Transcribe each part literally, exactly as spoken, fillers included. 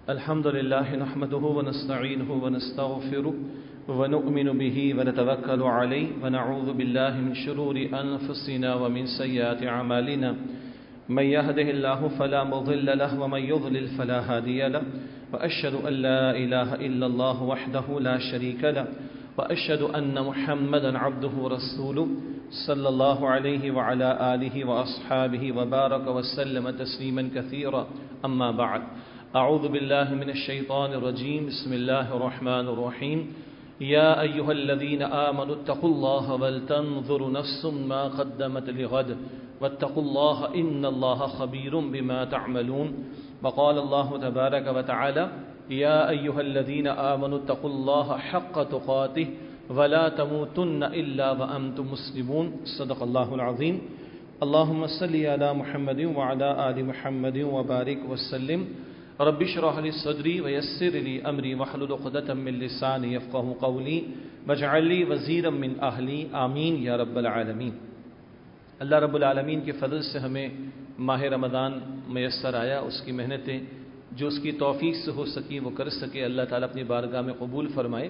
الحمد لله نحمده ونستعينه ونستغفره ونؤمن به ونتوكل عليه ونعوذ بالله من شرور أنفسنا ومن سيئات أعمالنا من يهده الله فلا مضل له ومن يضلل فلا هادي له وأشهد أن لا إله إلا الله وحده لا شريك له وأشهد أن محمدا عبده ورسوله صلى الله عليه وعلى آله وأصحابه وبارك وسلم تسليما كثيرا أما بعد أعوذ بالله من الشيطان الرجيم بسم الله الرحمن الرحيم يا أيها الذين آمنوا اتقوا الله ولتنظر نفس ما قدمت لغد واتقوا الله إن الله خبير بما تعملون وقال الله تبارك وتعالى يا أيها الذين آمنوا اتقوا الله حق تقاته ولا تموتن إلا وأنتم مسلمون صدق الله العظيم اللهم صل على محمد وعلى آل محمد وبارك وسلم رب اشرح لي صدري ويسر لي امري واحلل عقدة من لساني يفقهوا قولي واجعل لي وزيرا من اهلي آمین یا رب العالمین۔ اللہ رب العالمین کے فضل سے ہمیں ماہ رمضان میسر آیا، اس کی محنتیں جو اس کی توفیق سے ہو سکی وہ کر سکے، اللہ تعالیٰ اپنی بارگاہ میں قبول فرمائے۔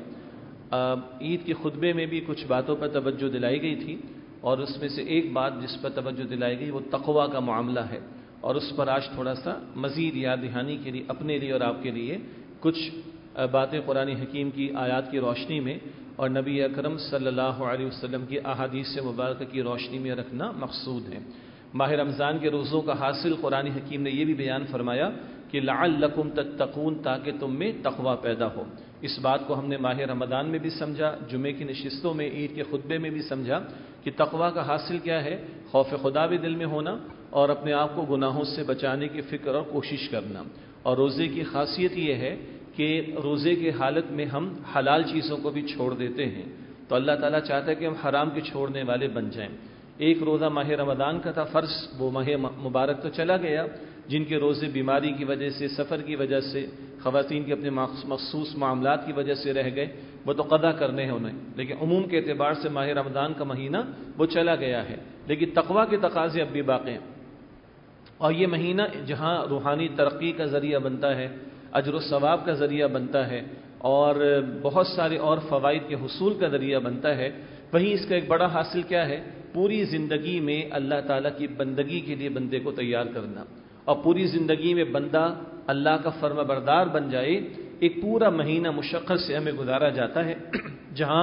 عید کے خطبے میں بھی کچھ باتوں پر توجہ دلائی گئی تھی، اور اس میں سے ایک بات جس پر توجہ دلائی گئی وہ تقویٰ کا معاملہ ہے، اور اس پر آج تھوڑا سا مزید یاد دہانی کے لیے اپنے لیے اور آپ کے لیے کچھ باتیں قرآن حکیم کی آیات کی روشنی میں اور نبی اکرم صلی اللہ علیہ وسلم کی احادیث مبارکہ کی روشنی میں رکھنا مقصود ہے۔ ماہ رمضان کے روزوں کا حاصل قرآن حکیم نے یہ بھی بیان فرمایا کہ لعلکم تتقون، تاکہ تم میں تقویٰ پیدا ہو۔ اس بات کو ہم نے ماہ رمضان میں بھی سمجھا، جمعے کی نشستوں میں، عید کے خطبے میں بھی سمجھا کہ تقویٰ کا حاصل کیا ہے، خوف خدا بھی دل میں ہونا اور اپنے آپ کو گناہوں سے بچانے کی فکر اور کوشش کرنا۔ اور روزے کی خاصیت یہ ہے کہ روزے کی حالت میں ہم حلال چیزوں کو بھی چھوڑ دیتے ہیں، تو اللہ تعالیٰ چاہتا ہے کہ ہم حرام کے چھوڑنے والے بن جائیں۔ ایک روزہ ماہ رمضان کا تھا فرض، وہ ماہ مبارک تو چلا گیا، جن کے روزے بیماری کی وجہ سے، سفر کی وجہ سے، خواتین کے اپنے مخصوص معاملات کی وجہ سے رہ گئے، وہ تو قضا کرنے ہیں انہیں، لیکن عموم کے اعتبار سے ماہ رمضان کا مہینہ وہ چلا گیا ہے، لیکن تقویٰ کے تقاضے اب بھی باقی ہیں۔ اور یہ مہینہ جہاں روحانی ترقی کا ذریعہ بنتا ہے، اجر و ثواب کا ذریعہ بنتا ہے، اور بہت سارے اور فوائد کے حصول کا ذریعہ بنتا ہے، وہیں اس کا ایک بڑا حاصل کیا ہے، پوری زندگی میں اللہ تعالیٰ کی بندگی کے لیے بندے کو تیار کرنا، اور پوری زندگی میں بندہ اللہ کا فرما بردار بن جائے۔ ایک پورا مہینہ مشقت سے ہمیں گزارا جاتا ہے، جہاں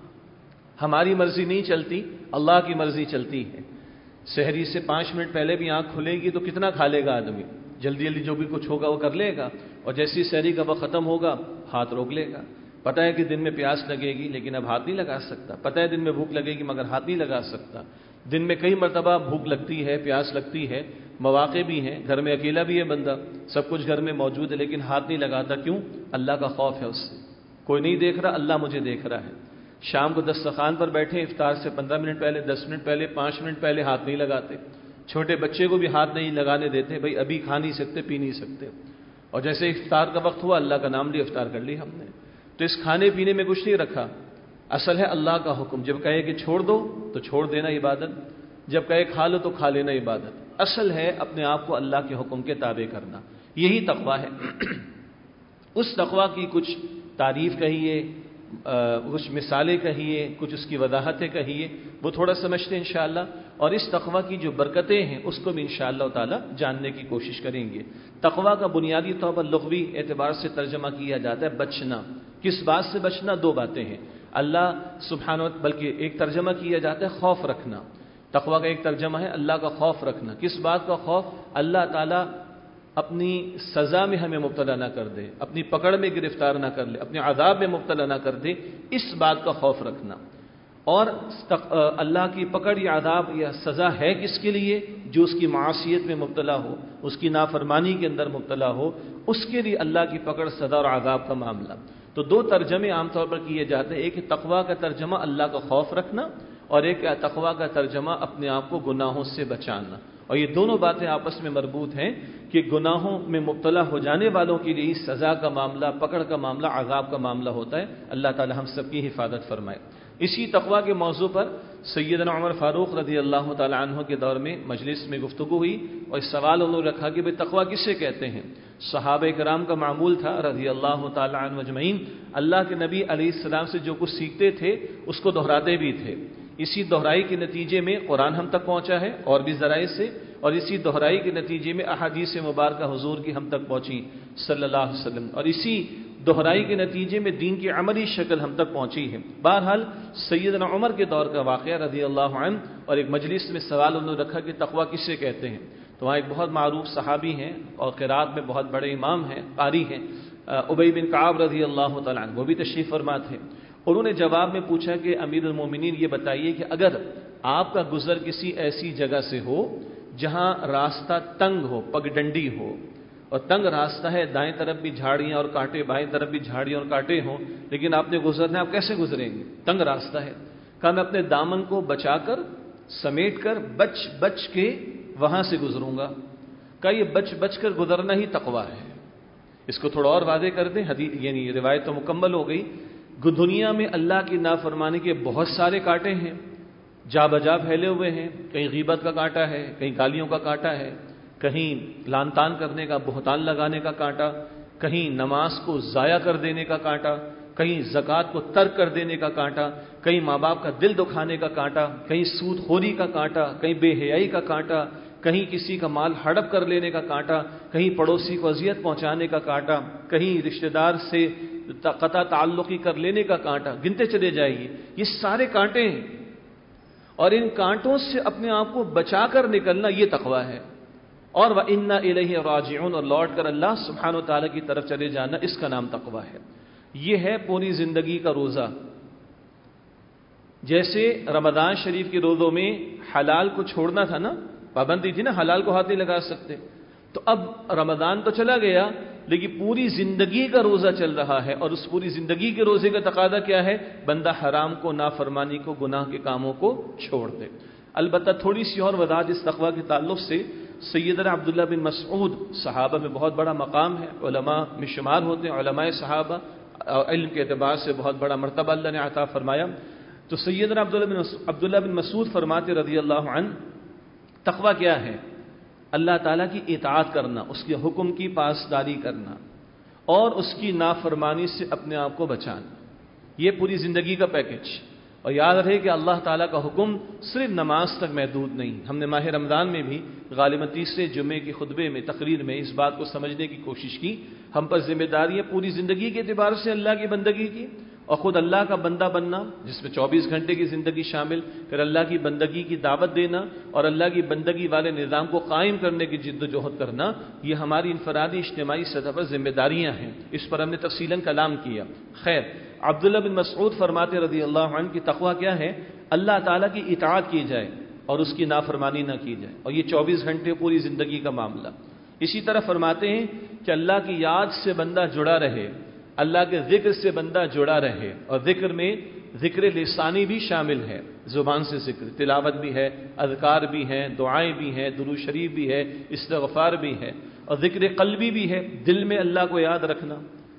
ہماری مرضی نہیں چلتی، اللہ کی مرضی چلتی ہے۔ سحری سے پانچ منٹ پہلے بھی آنکھ کھلے گی تو کتنا کھا لے گا آدمی، جلدی جلدی جو بھی کچھ ہوگا وہ کر لے گا، اور جیسی سحری کا وقت ختم ہوگا ہاتھ روک لے گا۔ پتہ ہے کہ دن میں پیاس لگے گی لیکن اب ہاتھ نہیں لگا سکتا، پتہ ہے دن میں بھوک لگے گی مگر ہاتھ نہیں لگا سکتا۔ دن میں کئی مرتبہ بھوک لگتی ہے، پیاس لگتی ہے، مواقع بھی ہیں، گھر میں اکیلا بھی ہے بندہ، سب کچھ گھر میں موجود ہے لیکن ہاتھ نہیں لگاتا، کیوں؟ اللہ کا خوف ہے اس سے، کوئی نہیں دیکھ رہا، اللہ مجھے دیکھ رہا ہے۔ شام کو دسترخوان پر بیٹھے، افطار سے پندرہ منٹ پہلے، دس منٹ پہلے، پانچ منٹ پہلے ہاتھ نہیں لگاتے، چھوٹے بچے کو بھی ہاتھ نہیں لگانے دیتے، بھائی ابھی کھا نہیں سکتے، پی نہیں سکتے، اور جیسے افطار کا وقت ہوا اللہ کا نام لیا، افطار کر لی ہم نے۔ تو اس کھانے پینے میں کچھ نہیں رکھا، اصل ہے اللہ کا حکم، جب کہے کہ چھوڑ دو تو چھوڑ دینا عبادت، جب کہے کھا لو تو کھا لینا عبادت۔ اصل ہے اپنے آپ کو اللہ کے حکم کے تابع کرنا، یہی تقویٰ ہے۔ اس تقویٰ کی کچھ تعریف کہیے، کچھ مثالیں کہیے، کچھ اس کی وضاحتیں کہیے، وہ تھوڑا سمجھتے ہیں انشاءاللہ، اور اس تقویٰ کی جو برکتیں ہیں اس کو بھی انشاءاللہ تعالی جاننے کی کوشش کریں گے۔ تقویٰ کا بنیادی طور پر لغوی اعتبار سے ترجمہ کیا جاتا ہے بچنا۔ کس بات سے بچنا؟ دو باتیں ہیں، اللہ سبحانہ، بلکہ ایک ترجمہ کیا جاتا ہے خوف رکھنا۔ تقویٰ کا ایک ترجمہ ہے اللہ کا خوف رکھنا۔ کس بات کا خوف؟ اللہ تعالیٰ اپنی سزا میں ہمیں مبتلا نہ کر دے، اپنی پکڑ میں گرفتار نہ کر لے، اپنے عذاب میں مبتلا نہ کر دے، اس بات کا خوف رکھنا۔ اور اللہ کی پکڑ یا عذاب یا سزا ہے کس کے لیے؟ جو اس کی معاصیت میں مبتلا ہو، اس کی نافرمانی کے اندر مبتلا ہو، اس کے لیے اللہ کی پکڑ، سزا اور عذاب کا معاملہ۔ تو دو ترجمے عام طور پر کیے جاتے ہیں، ایک تقویٰ کا ترجمہ اللہ کا خوف رکھنا، اور ایک تقویٰ کا ترجمہ اپنے آپ کو گناہوں سے بچانا۔ اور یہ دونوں باتیں آپس میں مربوط ہیں کہ گناہوں میں مبتلا ہو جانے والوں کے لیے سزا کا معاملہ، پکڑ کا معاملہ، عذاب کا معاملہ ہوتا ہے۔ اللہ تعالی ہم سب کی حفاظت فرمائے۔ اسی تقوی کے موضوع پر سیدنا عمر فاروق رضی اللہ تعالی عنہ کے دور میں مجلس میں گفتگو ہوئی اور اس سوال انہوں نے رکھا کہ بھئی تقوی کسے کہتے ہیں؟ صحابہ کرام کا معمول تھا رضی اللہ تعالی عنہ اجمعین، اللہ کے نبی علیہ السلام سے جو کچھ سیکھتے تھے اس کو دہراتے بھی تھے۔ اسی دہرائی کے نتیجے میں قرآن ہم تک پہنچا ہے اور بھی ذرائع سے، اور اسی دہرائی کے نتیجے میں احادیث مبارکہ حضور کی ہم تک پہنچی صلی اللہ علیہ وسلم، اور اسی دہرائی کے نتیجے میں دین کی عملی شکل ہم تک پہنچی ہے۔ بہرحال سیدنا عمر کے دور کا واقعہ رضی اللہ عنہ، اور ایک مجلس میں سوال انہوں نے رکھا کہ تقوی کسے کہتے ہیں؟ تو وہاں ایک بہت معروف صحابی ہیں اور قرات میں بہت بڑے امام ہیں، قاری ہیں، ابی بن کعب رضی اللہ تعالیٰ عنہ، وہ بھی تشریف فرما تھے۔ انہوں نے جواب میں پوچھا کہ امیر المومنین یہ بتائیے کہ اگر آپ کا گزر کسی ایسی جگہ سے ہو جہاں راستہ تنگ ہو، پگڈنڈی ہو، اور تنگ راستہ ہے، دائیں طرف بھی جھاڑیاں اور کانٹے، بائیں طرف بھی جھاڑیاں اور کانٹے ہوں، لیکن آپ نے گزرنا ہے، آپ کیسے گزریں گے؟ تنگ راستہ ہے۔ کہا میں اپنے دامن کو بچا کر، سمیٹ کر، بچ بچ کے وہاں سے گزروں گا۔ کہا یہ بچ بچ کر گزرنا ہی تقویٰ ہے۔ اس کو تھوڑا اور واضح کر دیں، حدیث یعنی روایت تو مکمل ہو گئی۔ دنیا میں اللہ کی نافرمانی کے بہت سارے کانٹے ہیں، جا بجا پھیلے ہوئے ہیں، کہیں غیبت کا کانٹا ہے، کہیں گالیوں کا کانٹا ہے، کہیں لان تان کرنے کا، بہتان لگانے کا کانٹا، کہیں نماز کو ضائع کر دینے کا کانٹا، کہیں زکوٰۃ کو ترک کر دینے کا کانٹا، کہیں ماں باپ کا دل دکھانے کا کانٹا، کہیں سود خوری کا کانٹا، کہیں بے حیائی کا کانٹا، کہیں کسی کا مال ہڑپ کر لینے کا کانٹا، کہیں پڑوسی کو اذیت پہنچانے کا کانٹا، کہیں رشتہ دار سے قطع تعلقی کر لینے کا کانٹا، گنتے چلے جائیے، یہ سارے کانٹے ہیں، اور ان کانٹوں سے اپنے آپ کو بچا کر نکلنا یہ تقویٰ ہے۔ اور وَإِنَّا إِلَيْهِ رَاجِعُونَ، اور لوٹ کر اللہ سبحانہ و تعالیٰ کی طرف چلے جانا، اس کا نام تقویٰ ہے۔ یہ ہے پوری زندگی کا روزہ۔ جیسے رمضان شریف کے روزوں میں حلال کو چھوڑنا تھا نا، پابندی تھی نا، حلال کو ہاتھ نہیں لگا سکتے، تو اب رمضان تو چلا گیا لیکن پوری زندگی کا روزہ چل رہا ہے، اور اس پوری زندگی کے روزے کا تقاضا کیا ہے؟ بندہ حرام کو، نافرمانی کو، گناہ کے کاموں کو چھوڑ دے۔ البتہ تھوڑی سی اور وضاحت اس تقویٰ کے تعلق سے، سیدنا عبداللہ بن مسعود صحابہ میں بہت بڑا مقام ہے، علماء میں شمار ہوتے ہیں، علماء صحابہ، علم کے اعتبار سے بہت بڑا مرتبہ اللہ نے عطا فرمایا۔ تو سیدنا عبداللہ بن مسعود فرماتے رضی اللہ عنہ، تقویٰ کیا ہے؟ اللہ تعالیٰ کی اطاعت کرنا، اس کے حکم کی پاسداری کرنا، اور اس کی نافرمانی سے اپنے آپ کو بچانا، یہ پوری زندگی کا پیکج۔ اور یاد رہے کہ اللہ تعالیٰ کا حکم صرف نماز تک محدود نہیں۔ ہم نے ماہ رمضان میں بھی غالباً تیسرے جمعے کے خطبے میں، تقریر میں اس بات کو سمجھنے کی کوشش کی، ہم پر ذمہ داری ہے پوری زندگی کے اعتبار سے اللہ کی بندگی کی، اور خود اللہ کا بندہ بننا، جس میں چوبیس گھنٹے کی زندگی شامل، پھر اللہ کی بندگی کی دعوت دینا اور اللہ کی بندگی والے نظام کو قائم کرنے کی جد و جہد کرنا، یہ ہماری انفرادی اجتماعی سطح پر ذمہ داریاں ہیں۔ اس پر ہم نے تفصیلاً کلام کیا۔ خیر، عبداللہ بن مسعود فرماتے رضی اللہ عنہ کی تقویٰ کیا ہے؟ اللہ تعالیٰ کی اطاعت کی جائے اور اس کی نافرمانی نہ کی جائے، اور یہ چوبیس گھنٹے پوری زندگی کا معاملہ۔ اسی طرح فرماتے ہیں کہ اللہ کی یاد سے بندہ جڑا رہے، اللہ کے ذکر سے بندہ جڑا رہے، اور ذکر میں ذکر لسانی بھی شامل ہے، زبان سے ذکر، تلاوت بھی ہے، اذکار بھی ہیں، دعائیں بھی ہیں، درود شریف بھی ہے، استغفار بھی ہے، اور ذکر قلبی بھی ہے، دل میں اللہ کو یاد رکھنا،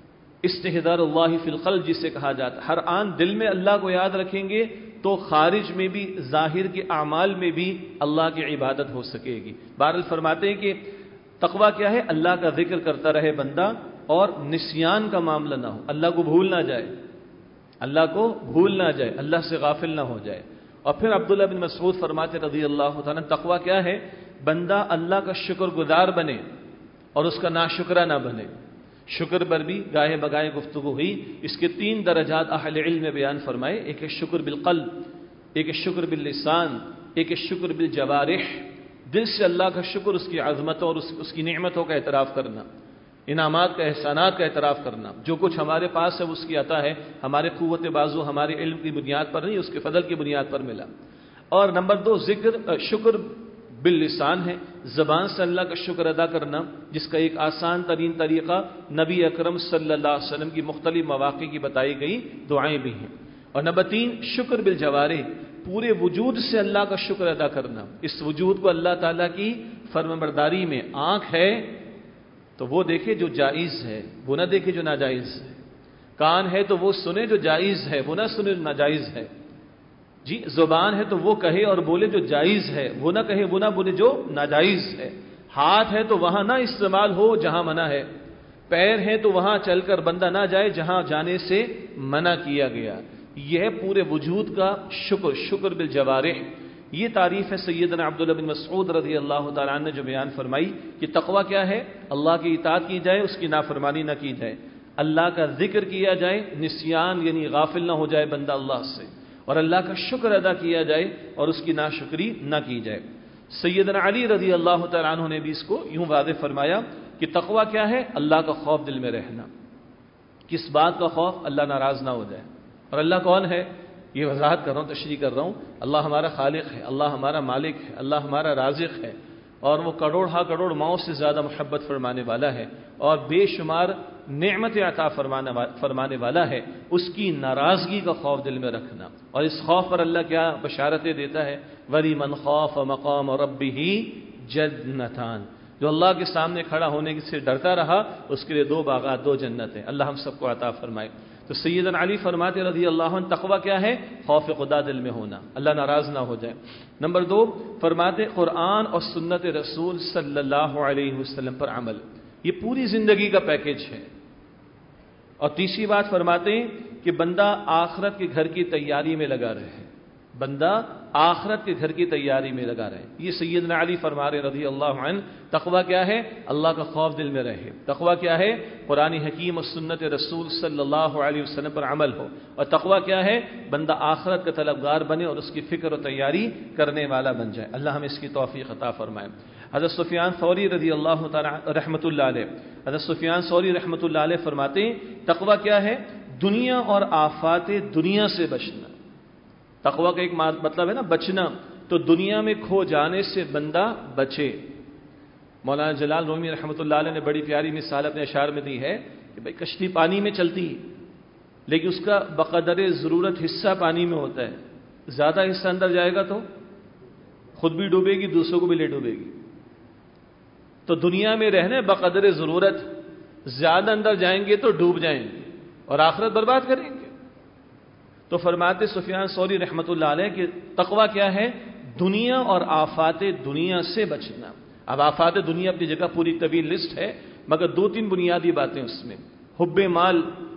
استحضار اللہ فی القلب جسے کہا جاتا ہے۔ ہر آن دل میں اللہ کو یاد رکھیں گے تو خارج میں بھی، ظاہر کے اعمال میں بھی اللہ کی عبادت ہو سکے گی۔ بہرحال فرماتے ہیں کہ تقویٰ کیا ہے؟ اللہ کا ذکر کرتا رہے بندہ، اور نسیان کا معاملہ نہ ہو، اللہ کو بھول نہ جائے، اللہ کو بھول نہ جائے، اللہ سے غافل نہ ہو جائے۔ اور پھر عبداللہ بن مسعود فرماتے رضی اللہ تعالیٰ، تقویٰ کیا ہے؟ بندہ اللہ کا شکر گزار بنے اور اس کا ناشکرہ نہ بنے۔ شکر پر بھی گاہے بگائے گفتگو ہوئی، اس کے تین درجات اہل علم نے بیان فرمائے، ایک ہے شکر بالقلب، ایک ہے شکر باللسان، ایک ہے شکر بالجوارح، دل سے اللہ کا شکر، اس کی عظمتوں اور اس کی نعمتوں کا اعتراف کرنا، انعامات کا، احسانات کا اعتراف کرنا، جو کچھ ہمارے پاس ہے اس کی عطا ہے، ہمارے قوت بازو، ہمارے علم کی بنیاد پر نہیں، اس کے فضل کی بنیاد پر ملا۔ اور نمبر دو، ذکر شکر باللسان ہے، زبان سے اللہ کا شکر ادا کرنا، جس کا ایک آسان ترین طریقہ نبی اکرم صلی اللہ علیہ وسلم کی مختلف مواقع کی بتائی گئی دعائیں بھی ہیں۔ اور نمبر تین، شکر بالجوارح، پورے وجود سے اللہ کا شکر ادا کرنا، اس وجود کو اللہ تعالیٰ کی فرمانبرداری میں، آنکھ ہے تو وہ دیکھے جو جائز ہے، وہ نہ دیکھے جو ناجائز ہے، کان ہے تو وہ سنے جو جائز ہے، وہ نہ سنے جو ناجائز ہے، جی زبان ہے تو وہ کہے اور بولے جو جائز ہے، وہ نہ کہے وہ نہ بولے جو ناجائز ہے۔ ہاتھ ہے تو وہاں نہ استعمال ہو جہاں منع ہے، پیر ہے تو وہاں چل کر بندہ نہ جائے جہاں جانے سے منع کیا گیا۔ یہ ہے پورے وجود کا شکر، شکر بالجوارح۔ یہ تعریف ہے سیدنا عبداللہ بن مسعود رضی اللہ تعالیٰ عنہ نے جو بیان فرمائی کہ تقوی کیا ہے؟ اللہ کی اطاعت کی جائے، اس کی نافرمانی نہ کی جائے، اللہ کا ذکر کیا جائے، نسیان یعنی غافل نہ ہو جائے بندہ اللہ سے، اور اللہ کا شکر ادا کیا جائے اور اس کی ناشکری نہ کی جائے۔ سیدنا علی رضی اللہ تعالیٰ عنہ نے بھی اس کو یوں واضح فرمایا کہ تقوی کیا ہے؟ اللہ کا خوف دل میں رہنا۔ کس بات کا خوف؟ اللہ ناراض نہ ہو جائے۔ اور اللہ کون ہے؟ یہ وضاحت کر رہا ہوں، تشریح کر رہا ہوں۔ اللہ ہمارا خالق ہے، اللہ ہمارا مالک ہے، اللہ ہمارا رازق ہے، اور وہ کروڑ ہا کروڑ ماؤں سے زیادہ محبت فرمانے والا ہے اور بے شمار نعمت عطا فرمانے والا ہے۔ اس کی ناراضگی کا خوف دل میں رکھنا، اور اس خوف پر اللہ کیا بشارتیں دیتا ہے؟ وَلِمَنْ خَافَ مَقَامَ رَبِّهِ جَنَّتَانِ، جو اللہ کے سامنے کھڑا ہونے سے ڈرتا رہا اس کے لیے دو باغات، دو جنتیں۔ اللہ ہم سب کو عطا فرمائے۔ تو سیدنا علی فرماتے رضی اللہ عنہ تقوی کیا ہے؟ خوف خدا دل میں ہونا، اللہ ناراض نہ ہو جائے۔ نمبر دو فرماتے قرآن اور سنت رسول صلی اللہ علیہ وسلم پر عمل، یہ پوری زندگی کا پیکیج ہے۔ اور تیسری بات فرماتے ہیں کہ بندہ آخرت کے گھر کی تیاری میں لگا رہے، بندہ آخرت کے گھر کی تیاری میں لگا رہے۔ یہ سیدنا علی فرما رہے رضی اللہ عنہ تقوی کیا ہے؟ اللہ کا خوف دل میں رہے۔ تقوی کیا ہے؟ قرآن حکیم اور سنت رسول صلی اللہ علیہ وسلم پر عمل ہو۔ اور تقوی کیا ہے؟ بندہ آخرت کا طلبگار بنے اور اس کی فکر و تیاری کرنے والا بن جائے۔ اللہ ہمیں اس کی توفیق عطا فرمائے۔ حضرت سفیان ثوری رضی اللہ تعالی رحمۃ اللہ علیہ حضرت سفیان ثوری رحمۃ اللہ علیہ فرماتے ہیں تقوی کیا ہے؟ دنیا اور آفات دنیا سے بچنا۔ تقوی کا ایک مطلب ہے نا بچنا، تو دنیا میں کھو جانے سے بندہ بچے۔ مولانا جلال رومی رحمۃ اللہ علیہ نے بڑی پیاری مثال اپنے اشعار میں دی ہے کہ بھائی کشتی پانی میں چلتی ہے لیکن اس کا بقدر ضرورت حصہ پانی میں ہوتا ہے، زیادہ حصہ اندر جائے گا تو خود بھی ڈوبے گی، دوسروں کو بھی لے ڈوبے گی۔ تو دنیا میں رہنے بقدر ضرورت، زیادہ اندر جائیں گے تو ڈوب جائیں گے اور آخرت برباد کریں گے۔ تو فرماتے سفیان ثوری رحمۃ اللہ علیہ کہ تقوی کیا ہے؟ دنیا اور آفات دنیا سے بچنا۔ اب آفات دنیا اپنی جگہ پوری طویل لسٹ ہے، مگر دو تین بنیادی باتیں اس میں، حب مال،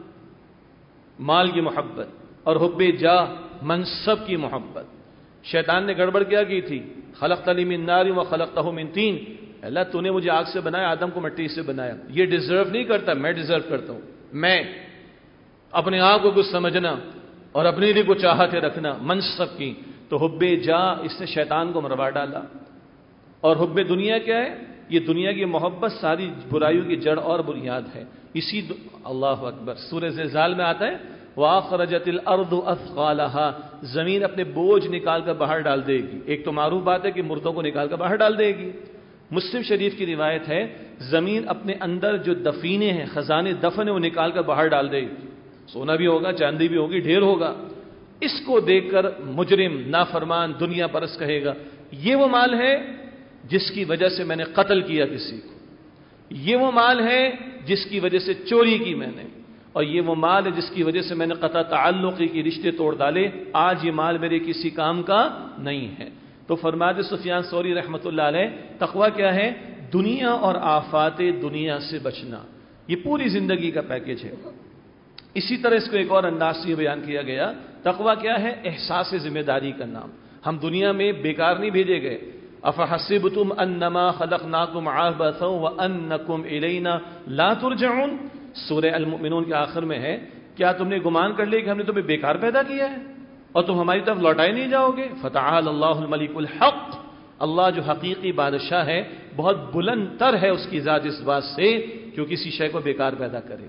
مال کی محبت، اور حب جاہ، منصب کی محبت۔ شیطان نے گڑبڑ کیا کی تھی؟ خلقتنی من نار و خلقتہ من طین، اللہ تو نے مجھے آگ سے بنایا، آدم کو مٹی سے بنایا، یہ ڈیزرو نہیں کرتا، میں ڈیزرو کرتا ہوں۔ میں اپنے آپ کو کچھ سمجھنا اور اپنے لیے کو چاہتے رکھنا منصب کی، تو حب جاہ اس نے شیطان کو مروا ڈالا۔ اور حب دنیا کیا ہے؟ یہ دنیا کی محبت ساری برائیوں کی جڑ اور بنیاد ہے۔ اسی دو... اللہ اکبر، سورہ زلزال میں آتا ہے وَأَخْرَجَتِ الْأَرْضُ أَثْقَالَهَا، زمین اپنے بوجھ نکال کر باہر ڈال دے گی۔ ایک تو معروف بات ہے کہ مردوں کو نکال کر باہر ڈال دے گی۔ مسلم شریف کی روایت ہے زمین اپنے اندر جو دفینے ہیں، خزانے دفن ہیں، وہ نکال کر باہر ڈال دے گی۔ سونا بھی ہوگا، چاندی بھی ہوگی، ڈھیر ہوگا۔ اس کو دیکھ کر مجرم، نافرمان، دنیا پرست کہے گا یہ وہ مال ہے جس کی وجہ سے میں نے قتل کیا کسی کو، یہ وہ مال ہے جس کی وجہ سے چوری کی میں نے، اور یہ وہ مال ہے جس کی وجہ سے میں نے قطع تعلقی کی رشتے توڑ ڈالے، آج یہ مال میرے کسی کام کا نہیں ہے۔ تو فرماتے سفیان ثوری رحمۃ اللہ علیہ تقوی کیا ہے؟ دنیا اور آفات دنیا سے بچنا، یہ پوری زندگی کا پیکیج ہے۔ اسی طرح اس کو ایک اور انداز سے بیان کیا گیا، تقوی کیا ہے؟ احساس ذمہ داری کا نام۔ ہم دنیا میں بیکار نہیں بھیجے گئے۔ افحسبتم انما خلقناکم عبثا وانکم الینا لا ترجعون، سورہ المؤمنون کے آخر میں ہے، کیا تم نے گمان کر لیا کہ ہم نے تمہیں بیکار پیدا کیا ہے اور تم ہماری طرف لوٹائے نہیں جاؤ گے؟ فتعال اللہ الملک الحق، اللہ جو حقیقی بادشاہ ہے بہت بلند تر ہے اس کی ذات اس بات سے کہ وہ کسی شے کو بیکار پیدا کرے۔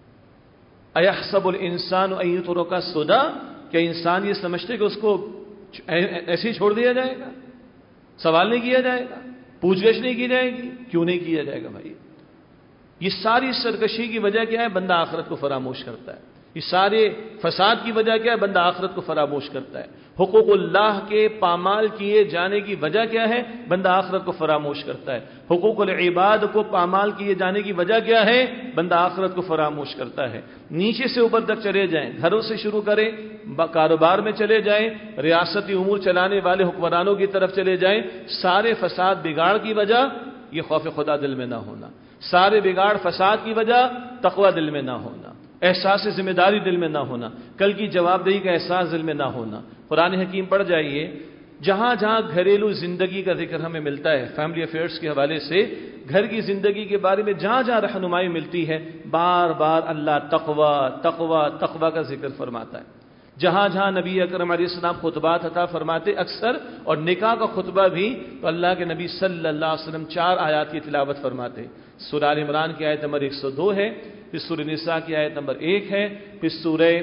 ایحسب الانسان ان یترک سدی، کیا انسان یہ سمجھتے کہ اس کو ایسے ہی چھوڑ دیا جائے گا؟ سوال نہیں کیا جائے گا، پوچھ گچھ نہیں کی جائے گی؟ کیوں نہیں کیا جائے گا بھائی؟ یہ ساری سرکشی کی وجہ کیا ہے؟ بندہ آخرت کو فراموش کرتا ہے۔ یہ سارے فساد کی وجہ کیا ہے؟ بندہ آخرت کو فراموش کرتا ہے. حقوق اللہ کے پامال کیے جانے کی وجہ کیا ہے؟ بندہ آخرت کو فراموش کرتا ہے. حقوق العباد کو پامال کیے جانے کی وجہ کیا ہے؟ بندہ آخرت کو فراموش کرتا ہے. نیچے سے اوپر تک چلے جائیں، گھروں سے شروع کریں، کاروبار میں چلے جائیں، ریاستی امور چلانے والے حکمرانوں کی طرف چلے جائیں، سارے فساد بگاڑ کی وجہ یہ خوف خدا دل میں نہ ہونا، سارے بگاڑ فساد کی وجہ تقوی دل میں نہ ہونا، احساس ذمہ داری دل میں نہ ہونا، کل کی جواب دہی کا احساس دل میں نہ ہونا. قرآن حکیم پڑھ جائیے، جہاں جہاں گھریلو زندگی کا ذکر ہمیں ملتا ہے، فیملی افیئرس کے حوالے سے گھر کی زندگی کے بارے میں جہاں جہاں رہنمائی ملتی ہے، بار بار اللہ تقوی تقوی تقوی کا ذکر فرماتا ہے. جہاں جہاں نبی اکرم علیہ السلام خطبات عطا فرماتے اکثر، اور نکاح کا خطبہ بھی تو اللہ کے نبی صلی اللہ علیہ وسلم چار آیات کی تلاوت فرماتے. سورہ آل عمران کی آیت نمبر ایک سو دو ہے، پھر سورہ نساء کی آیت نمبر ایک ہے، پھر سورہ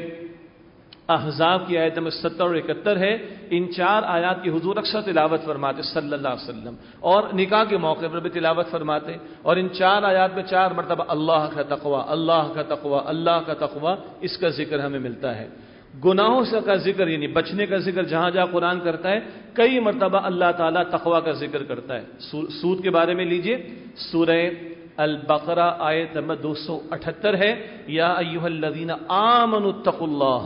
احزاب کی آیت نمبر ستر اور اکہتر ہے. ان چار آیات کی حضور اکثر تلاوت فرماتے صلی اللہ علیہ وسلم، اور نکاح کے موقع پر بھی تلاوت فرماتے. اور ان چار آیات میں چار مرتبہ اللہ کا تقوی، اللہ کا تقوی، اللہ کا تقوی، اس کا ذکر ہمیں ملتا ہے. گناہوں سے کا ذکر یعنی بچنے کا ذکر جہاں جہاں قرآن کرتا ہے، کئی مرتبہ اللہ تعالیٰ تقوی کا ذکر کرتا ہے. سود کے بارے میں لیجئے، سورہ البقرہ آیت نمبر دو سو اٹھہتر ہے، یا ایھا الذین آمنوا اتقوا اللہ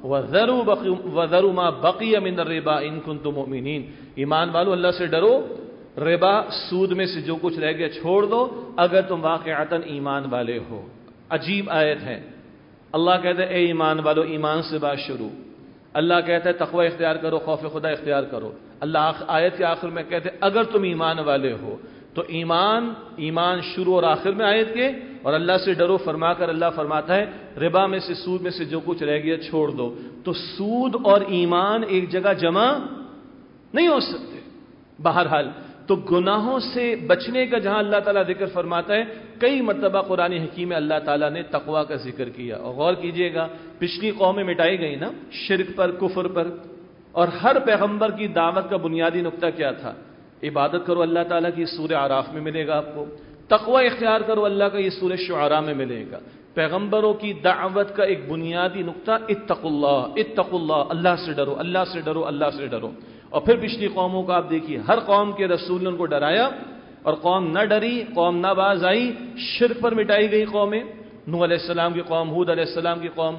وذروا ما بقی من الربا ان کنتم مؤمنین. ایمان والو اللہ سے ڈرو، ربا سود میں سے جو کچھ رہ گیا چھوڑ دو اگر تم واقعتاً ایمان والے ہو. عجیب آیت ہے. اللہ کہتا ہے اے ایمان والو، ایمان سے بات شروع. اللہ کہتا ہے تقوی اختیار کرو، خوف خدا اختیار کرو. اللہ آیت کے آخر میں کہتے ہیں اگر تم ایمان والے ہو. تو ایمان ایمان شروع اور آخر میں آیت کے، اور اللہ سے ڈرو فرما کر اللہ فرماتا ہے ربا میں سے، سود میں سے جو کچھ رہ گیا چھوڑ دو. تو سود اور ایمان ایک جگہ جمع نہیں ہو سکتے. بہرحال تو گناہوں سے بچنے کا جہاں اللہ تعالیٰ ذکر فرماتا ہے، کئی مرتبہ قرآن حکیم میں اللہ تعالیٰ نے تقوی کا ذکر کیا. اور غور کیجئے گا، پچھلی قومیں مٹائی گئی نا شرک پر، کفر پر، اور ہر پیغمبر کی دعوت کا بنیادی نقطہ کیا تھا؟ عبادت کرو اللہ تعالیٰ کی، سورہ اعراف میں ملے گا آپ کو. تقوی اختیار کرو اللہ کا، یہ سورہ شعراء میں ملے گا. پیغمبروں کی دعوت کا ایک بنیادی نقطہ اتقوا اللہ، اتقوا اللہ، اللہ سے ڈرو، اللہ سے ڈرو، اللہ سے ڈرو. اور پھر پچھلی قوموں کا آپ دیکھیے، ہر قوم کے رسول نے ان کو ڈرایا اور قوم نہ ڈری، قوم نہ باز آئی، شرک پر مٹائی گئی قومیں. نوح علیہ السلام کی قوم، ہود علیہ السلام کی قوم.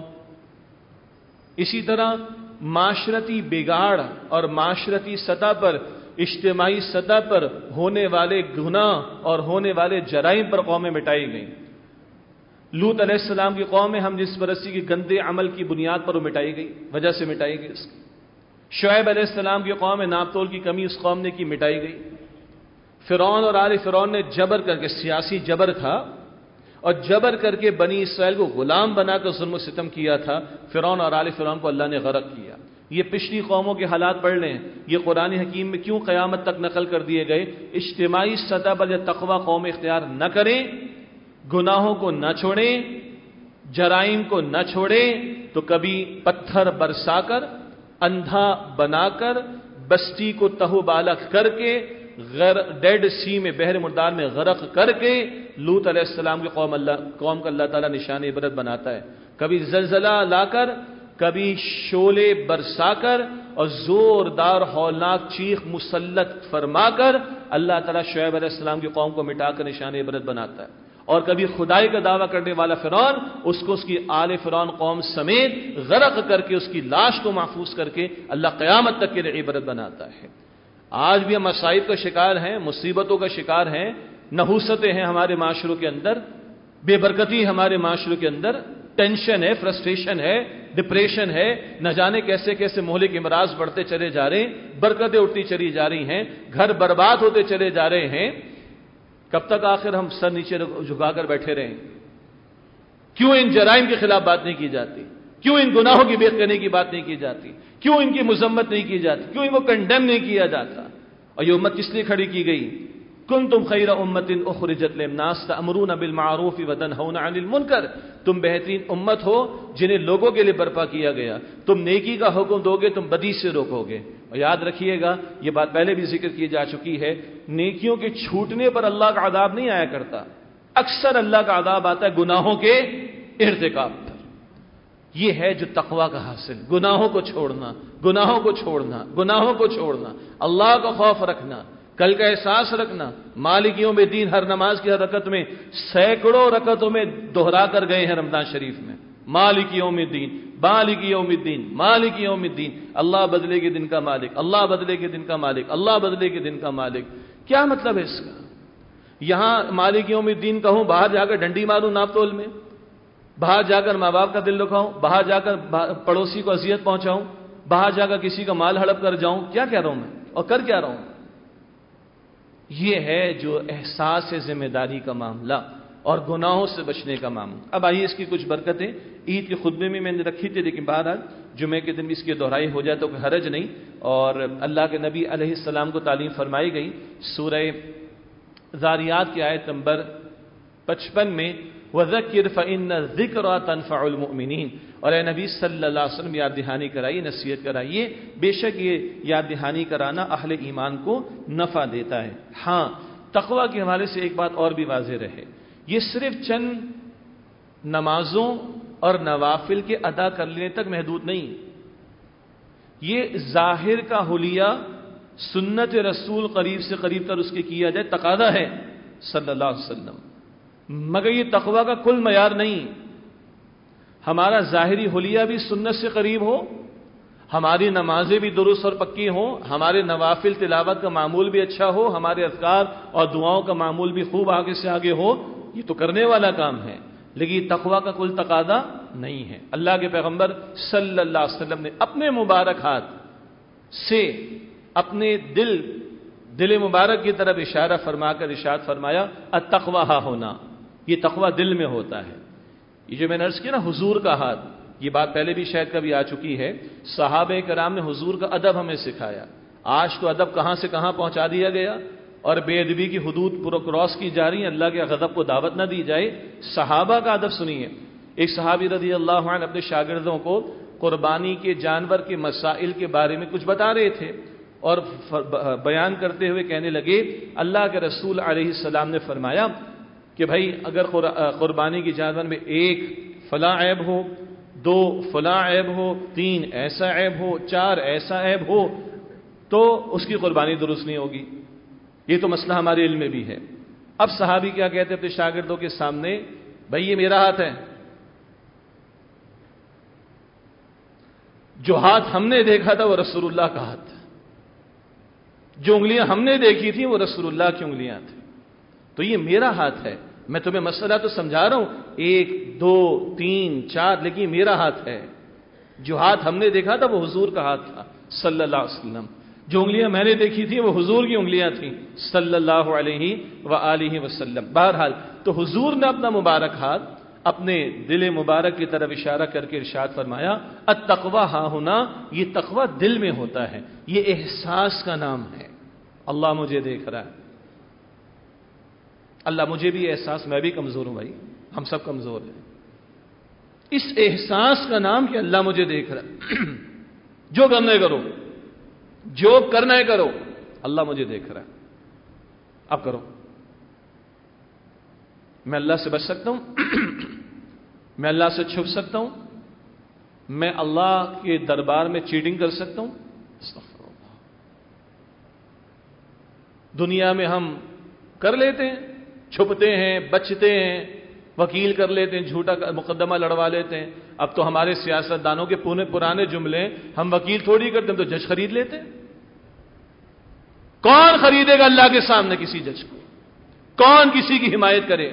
اسی طرح معاشرتی بگاڑ اور معاشرتی سطح پر، اجتماعی سطح پر ہونے والے گناہ اور ہونے والے جرائم پر قومیں مٹائی گئیں. لوط علیہ السلام کی قوم میں ہم جس پرستی کی گندے عمل کی بنیاد پر وہ مٹائی گئی، وجہ سے مٹائی گئی. اس کی شعیب علیہ السلام کی قوم میں ناپ تول کی کمی اس قوم نے کی، مٹائی گئی. فرعون اور آل فرعون نے جبر کر کے، سیاسی جبر تھا، اور جبر کر کے بنی اسرائیل کو غلام بنا کر ظلم و ستم کیا تھا. فرعون اور آل فرعون کو اللہ نے غرق کیا. یہ پچھلی قوموں کے حالات پڑھ لیں، یہ قرآن حکیم میں کیوں قیامت تک نقل کر دیے گئے. اجتماعی سطح پر جب تقوی قوم اختیار نہ کریں، گناہوں کو نہ چھوڑیں، جرائم کو نہ چھوڑیں، تو کبھی پتھر برسا کر، اندھا بنا کر، بستی کو تہو بالک کر کے، غیر ڈیڈ سی میں، بحر مردار میں غرق کر کے، لوط علیہ السلام کی قوم اللہ قوم کا اللہ تعالیٰ نشان عبرت بناتا ہے. کبھی زلزلہ لا کر، کبھی شعلے برسا کر، اور زوردار ہولناک چیخ مسلط فرما کر اللہ تعالیٰ شعیب علیہ السلام کی قوم کو مٹا کر نشان عبرت بناتا ہے. اور کبھی خدائی کا دعویٰ کرنے والا فرعون، اس کو اس کی آل فرعون قوم سمیت غرق کر کے، اس کی لاش کو محفوظ کر کے اللہ قیامت تک کے لیے عبرت بناتا ہے. آج بھی ہم مصائب کا شکار ہیں، مصیبتوں کا شکار ہیں، نحوستیں ہیں ہمارے معاشروں کے اندر، بے برکتی ہمارے معاشروں کے اندر، ٹینشن ہے، فرسٹریشن ہے، ڈپریشن ہے، نہ جانے کیسے کیسے مہلک امراض بڑھتے چلے جا رہے ہیں، برکتیں اٹھتی چلی جا رہی ہیں، گھر برباد ہوتے چلے جا رہے ہیں. کب تک آخر ہم سر نیچے جھکا کر بیٹھے رہیں؟ کیوں ان جرائم کے خلاف بات نہیں کی جاتی؟ کیوں ان گناہوں کی بیعت کرنے کی بات نہیں کی جاتی؟ کیوں ان کی مذمت نہیں کی جاتی؟ کیوں ان کو کنڈیم نہیں کیا جاتا؟ اور یہ امت کس لیے کھڑی کی گئی؟ کنتم خیر امت اخرجت للناس تأمرون بالمعروف وتنہون عن المنکر. تم بہترین امت ہو جنہیں لوگوں کے لیے برپا کیا گیا. تم نیکی کا حکم دو گے، تم بدی سے روکو گے. اور یاد رکھیے گا، یہ بات پہلے بھی ذکر کی جا چکی ہے، نیکیوں کے چھوٹنے پر اللہ کا عذاب نہیں آیا کرتا. اکثر اللہ کا عذاب آتا ہے گناہوں کے ارتکاب پر. یہ ہے جو تقوی کا حاصل، گناہوں کو چھوڑنا، گناہوں کو چھوڑنا، گناہوں کو چھوڑنا، اللہ کا خوف رکھنا، کل کا احساس رکھنا۔ مالک یوم الدین ہر نماز کی ہر رکعت میں سینکڑوں رکعتوں میں دہرا کر گئے ہیں رمضان شریف میں، مالک یوم الدین، مالک یوم الدین، مالک یوم الدین، اللہ بدلے کے دن کا مالک، اللہ بدلے کے دن کا مالک، اللہ بدلے کے دن کا مالک۔ کیا مطلب ہے اس کا؟ یہاں مالک یوم الدین کہوں، باہر جا کر ڈنڈی ماروں ناپ تول میں، باہر جا کر ماں باپ کا دل دکھاؤں، باہر جا کر پڑوسی کو اذیت پہنچاؤں، باہر جا کر کسی کا مال ہڑپ کر جاؤں، کیا کہہ رہا ہوں میں اور کر کیا رہا ہوں؟ یہ ہے جو احساس ذمہ داری کا معاملہ اور گناہوں سے بچنے کا معاملہ۔ اب آئیے اس کی کچھ برکتیں عید کے خطبے میں میں نے رکھی تھی، لیکن بہرحال جمعے کے دن اس کی دہرائی ہو جائے تو کوئی حرج نہیں۔ اور اللہ کے نبی علیہ السلام کو تعلیم فرمائی گئی سورہ ذاریات کی آیت نمبر پچپن میں، وَذَكِّرْ فَإِنَّ الذِّكْرَىٰ تَنفَعُ الْمُؤْمِنِينَ، اور اے نبی صلی اللہ علیہ وسلم یاد دہانی کرائیے، نصیحت کرائیے، بے شک یہ یاد دہانی کرانا اہل ایمان کو نفع دیتا ہے۔ ہاں، تقوی کے حوالے سے ایک بات اور بھی واضح رہے، یہ صرف چند نمازوں اور نوافل کے ادا کر لینے تک محدود نہیں، یہ ظاہر کا حلیہ سنت رسول قریب سے قریب تر اس کے کیا جائے تقاضا ہے صلی اللہ علیہ وسلم، مگر یہ تقوی کا کل معیار نہیں۔ ہمارا ظاہری حلیہ بھی سنت سے قریب ہو، ہماری نمازیں بھی درست اور پکی ہوں، ہمارے نوافل تلاوت کا معمول بھی اچھا ہو، ہمارے اذکار اور دعاؤں کا معمول بھی خوب آگے سے آگے ہو، یہ تو کرنے والا کام ہے، لیکن یہ تقوی کا کل تقاضا نہیں ہے۔ اللہ کے پیغمبر صلی اللہ علیہ وسلم نے اپنے مبارک ہاتھ سے اپنے دل دل مبارک کی طرف اشارہ فرما کر ارشاد فرمایا، التقوی ہا ہونا، یہ تقوی دل میں ہوتا ہے۔ یہ جو میں نے عرض کیا نا حضور کا ہاتھ، یہ بات پہلے بھی شاید کبھی آ چکی ہے، صحابہ کرام نے حضور کا ادب ہمیں سکھایا۔ آج تو ادب کہاں سے کہاں پہنچا دیا گیا اور بے ادبی کی حدود پورا کراس کی جا رہی ہیں، اللہ کے غضب کو دعوت نہ دی جائے۔ صحابہ کا ادب سنیے، ایک صحابی رضی اللہ عنہ اپنے شاگردوں کو قربانی کے جانور کے مسائل کے بارے میں کچھ بتا رہے تھے اور بیان کرتے ہوئے کہنے لگے، اللہ کے رسول علیہ السلام نے فرمایا کہ بھائی اگر قربانی کی جانور میں ایک فلاں عیب ہو، دو فلاں عیب ہو، تین ایسا عیب ہو، چار ایسا عیب ہو تو اس کی قربانی درست نہیں ہوگی۔ یہ تو مسئلہ ہمارے علم میں بھی ہے۔ اب صحابی کیا کہتے ہیں اپنے شاگردوں کے سامنے، بھائی یہ میرا ہاتھ ہے، جو ہاتھ ہم نے دیکھا تھا وہ رسول اللہ کا ہاتھ تھا، جو انگلیاں ہم نے دیکھی تھی وہ رسول اللہ کی انگلیاں تھیں، تو یہ میرا ہاتھ ہے۔ میں تمہیں مسئلہ تو سمجھا رہا ہوں، ایک دو تین چار، لیکن یہ میرا ہاتھ ہے۔ جو ہاتھ ہم نے دیکھا تھا وہ حضور کا ہاتھ تھا صلی اللہ علیہ وسلم، جو انگلیاں میں نے دیکھی تھیں وہ حضور کی انگلیاں تھیں صلی اللہ علیہ وآلہ وسلم۔ بہرحال تو حضور نے اپنا مبارک ہاتھ اپنے دل مبارک کی طرف اشارہ کر کے ارشاد فرمایا، التقوی ہا ہونا، یہ تقوی دل میں ہوتا ہے، یہ احساس کا نام ہے۔ اللہ مجھے دیکھ رہا ہے، اللہ مجھے بھی احساس، میں بھی کمزور ہوں بھائی، ہم سب کمزور ہیں، اس احساس کا نام کہ اللہ مجھے دیکھ رہا ہے، جو کرنا ہے کرو، جو کرنا ہے کرو، اللہ مجھے دیکھ رہا ہے، اب کرو۔ میں اللہ سے بچ سکتا ہوں، میں اللہ سے چھپ سکتا ہوں، میں اللہ کے دربار میں چیٹنگ کر سکتا ہوں۔ استغفر اللہ۔ دنیا میں ہم کر لیتے ہیں، چھپتے ہیں، بچتے ہیں، وکیل کر لیتے ہیں، جھوٹا مقدمہ لڑوا لیتے ہیں۔ اب تو ہمارے سیاست دانوں کے پونے پرانے جملے، ہم وکیل تھوڑی کرتے ہیں، تو جج خرید لیتے ہیں۔ کون خریدے گا اللہ کے سامنے کسی جج کو؟ کون کسی کی حمایت کرے؟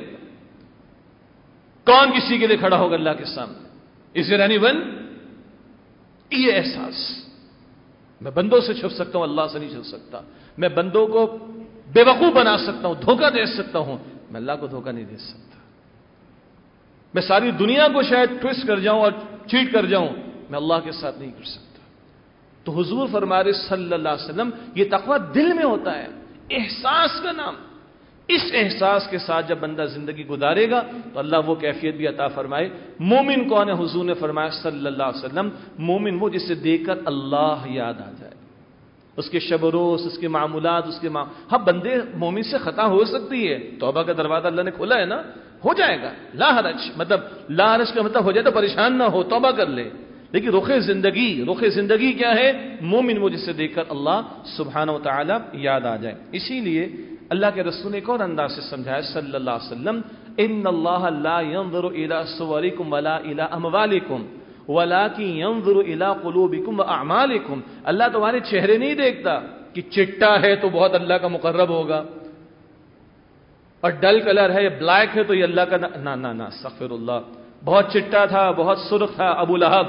کون کسی کے لیے کھڑا ہوگا اللہ کے سامنے؟ Is there anyone? یہ احساس، میں بندوں سے چھپ سکتا ہوں، اللہ سے نہیں چھپ سکتا۔ میں بندوں کو بے وقوف بنا سکتا ہوں، دھوکہ دے سکتا ہوں، میں اللہ کو دھوکہ نہیں دے سکتا۔ میں ساری دنیا کو شاید ٹوسٹ کر جاؤں اور چیٹ کر جاؤں، میں اللہ کے ساتھ نہیں کر سکتا۔ تو حضور فرما رہے صلی اللہ علیہ وسلم، یہ تقوی دل میں ہوتا ہے، احساس کا نام۔ اس احساس کے ساتھ جب بندہ زندگی گزارے گا تو اللہ وہ کیفیت بھی عطا فرمائے۔ مومن کون ہے؟ حضور نے فرمایا صلی اللہ علیہ وسلم، مومن وہ جسے دیکھ کر اللہ یاد آ جائے، اس کے شب و روز، اس کے معمولات، اس کے معام... ہاں بندے مومن سے خطا ہو سکتی ہے، توبہ کا دروازہ اللہ نے کھولا ہے نا، ہو جائے گا، لا حرج، مطلب لا حرج کا مطلب ہو جائے تو پریشان نہ ہو، توبہ کر لے، لیکن رخ زندگی رخ زندگی کیا ہے؟ مومن وہ جسے دیکھ کر اللہ سبحانہ و تعالی یاد آ جائے۔ اسی لیے اللہ کے رسول نے ایک اور انداز سے سمجھایا صلی اللہ علیہ وسلم، ان اللہ لا ينظر الى صورکم ولا الى اموالکم ولكن ينظر الى قلوبکم واعمالکم، اللہ تمہارے چہرے نہیں دیکھتا کہ چٹا ہے تو بہت اللہ کا مقرب ہوگا، اور ڈل کلر ہے، بلیک ہے تو یہ اللہ کا نہ نہ نہ استغفر اللہ، بہت چٹا تھا، بہت سرخ تھا ابو لہب،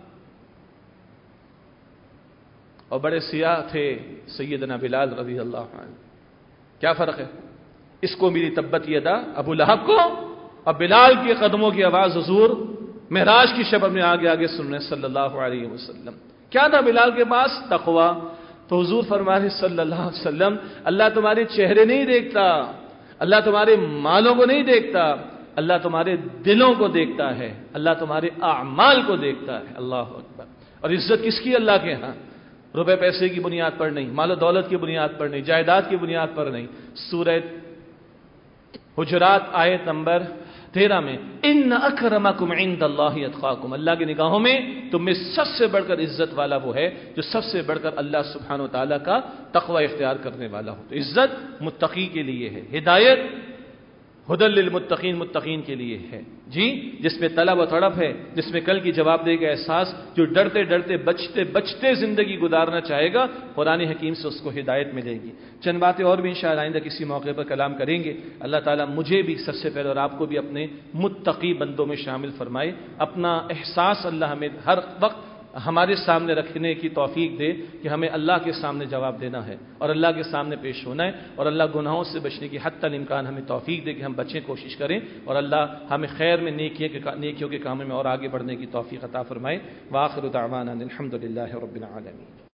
اور بڑے سیاہ تھے سیدنا بلال رضی اللہ عنہ، کیا فرق ہے؟ اس کو میری تبت یدا ابو لہب کو، اور بلال کے قدموں کی آواز حضور معراج کی شب میں آگے آگے سن رہے صلی اللہ علیہ وسلم۔ کیا تھا بلال کے پاس؟ تقوی۔ تو حضور فرما رہے صلی اللہ علیہ وسلم، اللہ تمہارے چہرے نہیں دیکھتا، اللہ تمہارے مالوں کو نہیں دیکھتا، اللہ تمہارے دلوں کو دیکھتا ہے، اللہ تمہارے اعمال کو دیکھتا ہے۔ اللہ اکبر۔ اور عزت کس کی؟ اللہ کے ہاں، روپے پیسے کی بنیاد پر نہیں، مال و دولت کی بنیاد پر نہیں، جائیداد کی بنیاد پر نہیں۔ سورہ حجرات آیت نمبر تیرہ میں ان اکرمکم عند اللہ اتقاکم، اللہ کی نگاہوں میں تم میں سب سے بڑھ کر عزت والا وہ ہے جو سب سے بڑھ کر اللہ سبحانہ و تعالیٰ کا تقوی اختیار کرنے والا ہو۔ تو عزت متقی کے لیے ہے، ہدایت ہدی للمتقین، متقین کے لیے ہے جی، جس میں طلب و تڑپ ہے، جس میں کل کی جواب دے کا احساس، جو ڈرتے ڈرتے بچتے بچتے زندگی گزارنا چاہے گا، قرآن حکیم سے اس کو ہدایت ملے گی۔ چند باتیں اور بھی انشاءاللہ آئندہ کسی موقع پر کلام کریں گے۔ اللہ تعالیٰ مجھے بھی سب سے پہلے اور آپ کو بھی اپنے متقی بندوں میں شامل فرمائے، اپنا احساس اللہ ہمیں ہر وقت ہمارے سامنے رکھنے کی توفیق دے کہ ہمیں اللہ کے سامنے جواب دینا ہے اور اللہ کے سامنے پیش ہونا ہے، اور اللہ گناہوں سے بچنے کی حتی الامکان ہمیں توفیق دے کہ ہم بچیں، کوشش کریں، اور اللہ ہمیں خیر میں نیکیوں کے کاموں میں اور آگے بڑھنے کی توفیق عطا فرمائے۔ وآخر دعوانا الحمد للہ رب العالمین۔